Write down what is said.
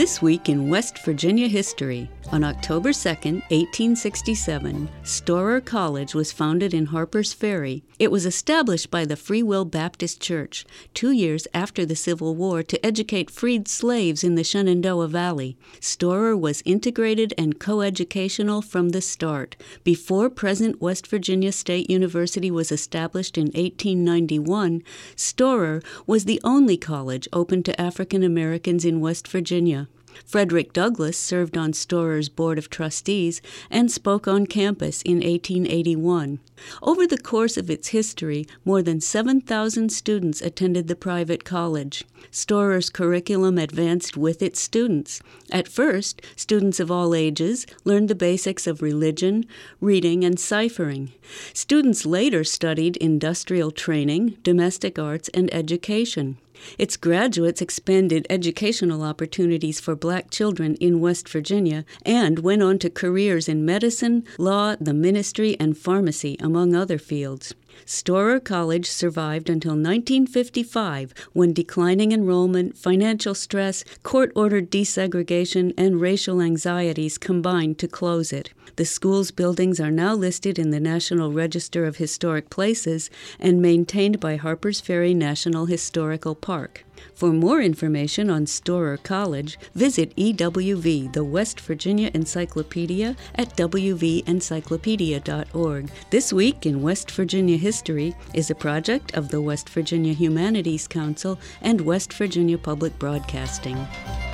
This week in West Virginia history. On October 2, 1867, Storer College was founded in Harpers Ferry. It was established by the Free Will Baptist Church 2 years after the Civil War to educate freed slaves in the Shenandoah Valley. Storer was integrated and coeducational from the start. Before present West Virginia State University was established in 1891, Storer was the only college open to African Americans in West Virginia. Frederick Douglass served on Storer's Board of Trustees and spoke on campus in 1881. Over the course of its history, more than 7,000 students attended the private college. Storer's curriculum advanced with its students. At first, students of all ages learned the basics of religion, reading, and ciphering. Students later studied industrial training, domestic arts, and education. Its graduates expanded educational opportunities for black children in West Virginia and went on to careers in medicine, law, the ministry, and pharmacy, among other fields. Storer College survived until 1955, when declining enrollment, financial stress, court-ordered desegregation, and racial anxieties combined to close it. The school's buildings are now listed in the National Register of Historic Places and maintained by Harpers Ferry National Historical Park. For more information on Storer College, visit EWV, the West Virginia Encyclopedia, at wvencyclopedia.org. This Week in West Virginia History is a project of the West Virginia Humanities Council and West Virginia Public Broadcasting.